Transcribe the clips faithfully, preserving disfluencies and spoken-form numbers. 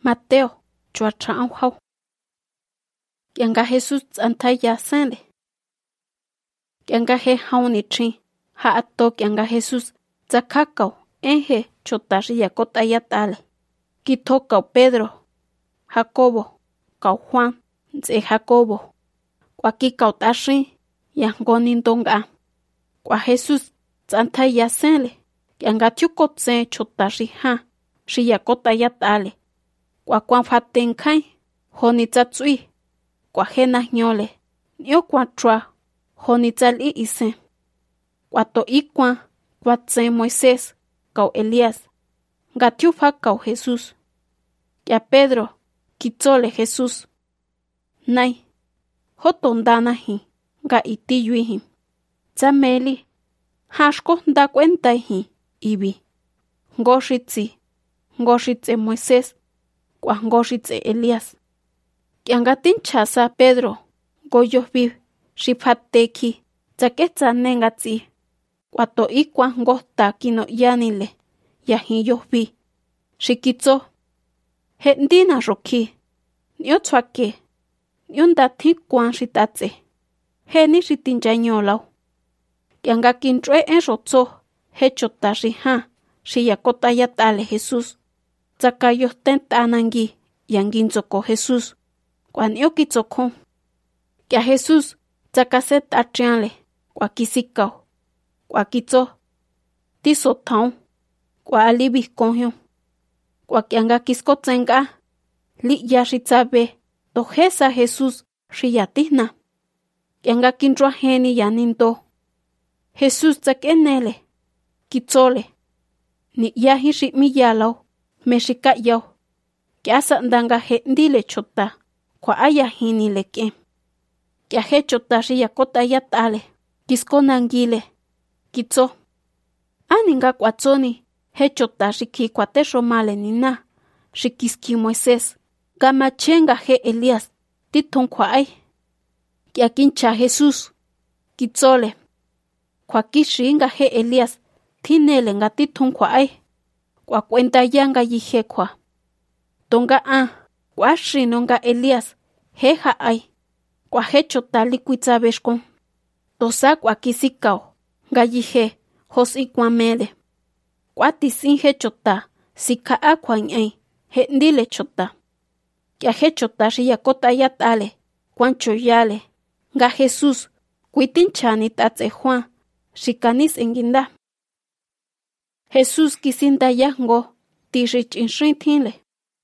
Mateo chua trao hau. Kianga Jesús antay ya senle. Kianga he hauni chin ha ato kianga Jesús zakakao enje chotaria kota ya tale. Kito kau Pedro, Jacobo, kau Juan, nse Jacobo. Kwa ki kau tashin ya ngonin donga. Kwa Jesús antay ya senle. Kianga tiuko tse chotashi ha shia kota ya tale. Kwa kwan faten kai honi tsatsui. Kwa hena nyole nio kwa tra honi tsali isen. Kwa to ikwa kwa tse Moisés kau Elías. Nga tiufa kau Jesús. Ya Pedro kitsole Jesús. Nai hotondana hi nga iti yuihi. Tsameli hashko nda cuenta hi ibi. Ngoshitsi ngoshitse Moisés kwa ngoshitse Elías. Kianga tinchasa Pedro goyo bi shifateki tsaketsa nengatsi. Kwa to ikwa ngota kino yanile yahiyo bi. Shikitso he ndina roki nio tswake nio ndati kwan shitatse he ni shitinjanyolau. Kianga kintrue en rotso he chotashi ha shiyakota ya tale Jesús. Tsakayo tentanangi yanginzoko Jesús. Kwa nio kitsoko. Kia Jesús tsakaset atrianle kwa kisikao. Kwa kitso tiso taon kwa alibi konyo. Kwa kianga kisko tsenga li yashitsabe tojesa Jesús shiyatina. Kianga kintrua heni yanindo. Jesús tsakenele kitsole ni yahi shimiyalo meshika yao. Kiasa ndanga he ndile chota kwa aya hini leke. Kia he chota shia kota ya tale kisko nangile kitso. Aninga kwa tsoni he chota shiki kwa tesho male nina shikiski Moisés. Gama chenga he Elías titon kwa ai. Kia kincha Jesús kitsole. Kwa kishinga he Elías tinele nga titon kwa ai. Kwa kwenta yanga yihe kwa. Tonga a kwa shino nga Elías heja ai. Kwa hecho tali kuitzabeshkon. Tosa kwa kisikao nga yihe hosi kwa mele. Kwa tisin hecho ta sika a kwa nyai he ndile chota. Kia hecho ta shia kota ya tale kwancho yale nga Jesús kuitinchani tatse Juan shikanis enginda. Jesús kisinda yango tishich inshintinle.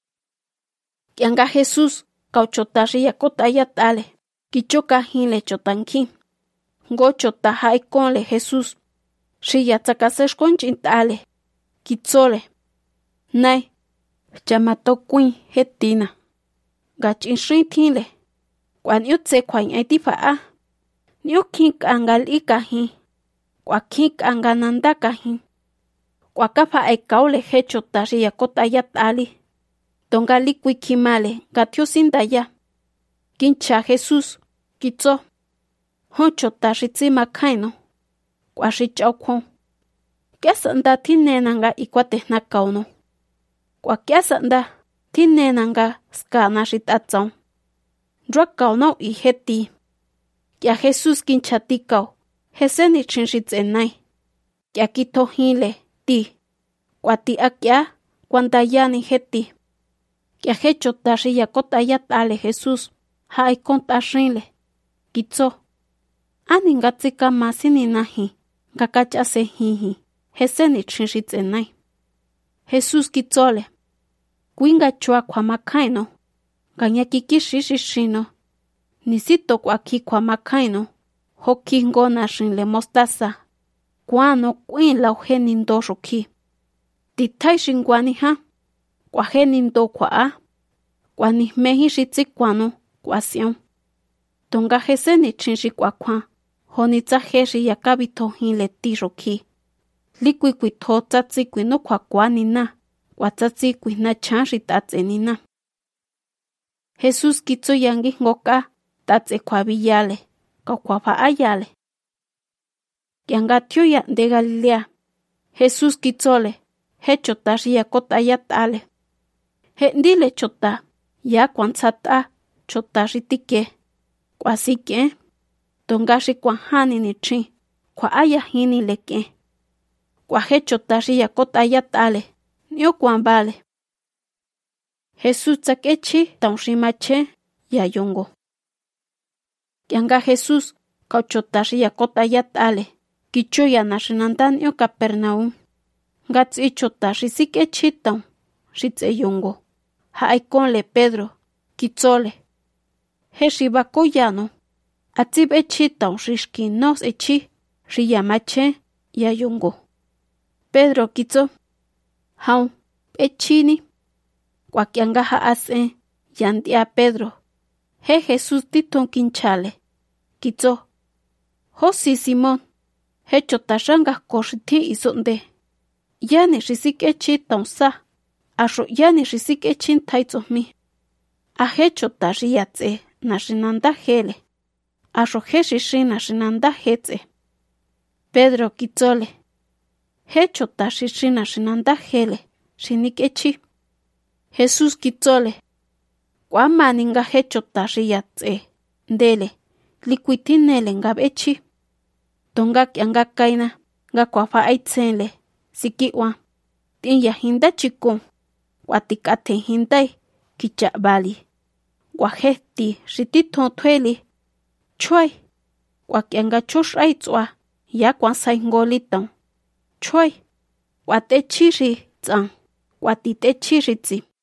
Kianga Jesús kauchotashi yakota ya tale kichoka hinle chotanki. Ngo chota haikonle Jesús shiya tsakaseshkon chintale kitsole. Nai chamato kuin hetina. Gach inshintinle. Kwa niyo tse kwa nyaiti faa. Niyo kink angal ikahin. Kwa kink anganandakahin. Kwa kafa ay kaule hecho tashi yakota ya tali. Tonga likwi kimale gatio sindaya. Kincha Jesús kitso. Honcho tashi tsima kaino. Kwa shichao kong. Kiasa nda tinena nga ikwate na kauno. Kwa kiasa nda tinena nga skana shitatsao. Ndra kauno i heti. Kia Jesús kincha tikao. Heseni chinshitsenai. Kia kito hile. Ti, kwa ti akia, kwanda yani heti. Kia hecho tashi yakota ya tale Jesús, hai kontashinle. Kitso, ani nga tsika masini nahi, nga kachase hihi, heseni chinshitsenai. Jesús kitsole, kuinga chua kwa makaino, nga nyakikishishishino, nisito kwa ki kwa makaino, hoki ngona shinle mostaza. Kwano kuin lau heni ndo shuki. Titai shingwani ha. Kwa heni ndo kwa a. Kwani mehi shitsi kwano kwa sion. Tonga heseni chinshi kwa kwa. Honi tsa heshi yakabito hile ti shuki. Likwi kwi to tsatsi kwi no kwa kwa nina. Kwa tsatsi kwi na chanshi tatse nina. Jesús kitso yangi ngoka tatse kwa biyale. Kwa kwa pa ayale. Kianga tio ya de Galilea. Jesús kitsole. Hecho tashi yakota ya tale. Hendile chota, ya kwanzata, chota ritike. Kwasike, tonga shi kwajani ni chin, kwa aya hini leke. Kwaje chota shi ya kota ya tale, nio kwambale. Jesús tsakechi taun shi mache ya yongo. Kianga Jesús kauchota shi ya kota ya tale, kicho ya nashinandan nio Capernaum. Ngatsi chota shi sikechi taun, shi tse yongo. Haikonle Pedro, kitzole. He shi bako yano. Atib echi taun shi shkinos echi, shi ya mache ya yongo. Pedro kitzo. Haun, echini. Kwakianga haase, yandia Pedro. He Jesús titon kinchale. Kitzo. Hosi Simón. He chota shanga koshiti isonde. Yani shisik echi taun sa. Asho yani shisik echin taitzo mi. Ahe chota riyatze nashinanda hele. Asho he shishi nashinanda hetze. Pedro kitzole. He chota shishi nashinanda hele. Shinik echi. Jesús kitzole. Kwa maninga he chota riyatze. Ndele. Likuitinele ngab echi. Tonga kianga kaina. Nga kwa fa aitzenle. Sikiwa. Tin ya hinda chikon. Watikate hindai. Kicha bali. Wajesti shititon tueli. Choi. Wakianga chush aitzwa. Ya kwan saingoliton. Choi. Wate chiri zang. Watite chiri zi.